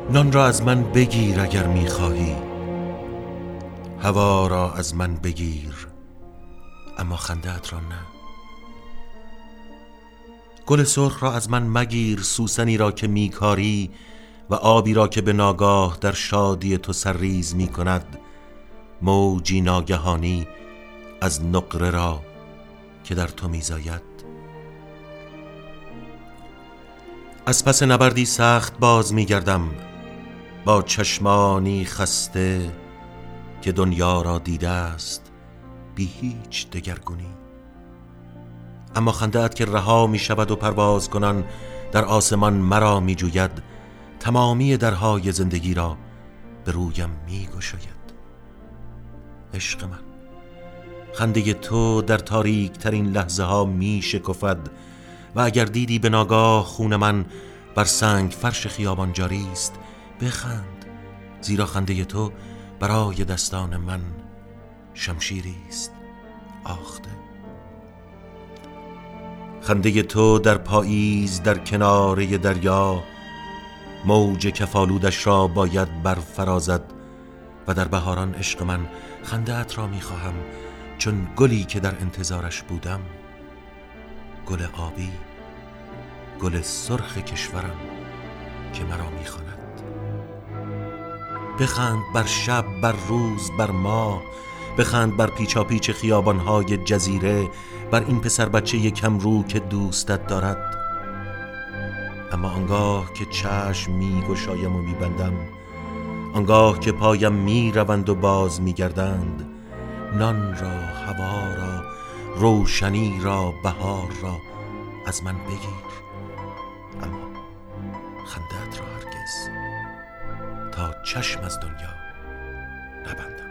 نان را از من بگیر اگر میخواهی، هوا را از من بگیر اما خنده‌ات را نه. گل سرخ را از من مگیر، سوسنی را که میکاری و آبی را که به ناگاه در شادی تو سرریز میکند، موجی ناگهانی از نقره را که در تو میزاید. از پس نبردی سخت باز میگردم، با چشمانی خسته که دنیا را دیده است بی هیچ دگرگونی. اما خنده‌ات که رها می شود و پرواز کنان در آسمان مرا می جوید، تمامی درهای زندگی را به رویم می گشاید. عشق من، خنده تو در تاریک ترین لحظه ها می شکفد و اگر دیدی به ناگاه خون من بر سنگ فرش خیابان جاری است، بخند، زیرا خنده تو برای دستان من شمشیری است آخته. خنده تو در پاییز در کناره دریا، موج کفالودش را باید برفرازد و در بهاران عشق من خنده‌ات را می‌خواهم، چون گلی که در انتظارش بودم، گل آبی، گل سرخ کشورم که مرا می‌خواند. بخند بر شب، بر روز، بر ماه، بخند بر پیچاپیچ خیابان‌های جزیره، بر این پسر بچه کم رو که دوستت دارد. اما آنگاه که چشم می‌گشایم و می‌بندم، آنگاه که پایم می‌روند و باز می‌گردند، نان را، هوا را، روشنی را، بهار را از من بگیر، اما خنده‌ات را هرگز تا چشم از دنیا نبندم.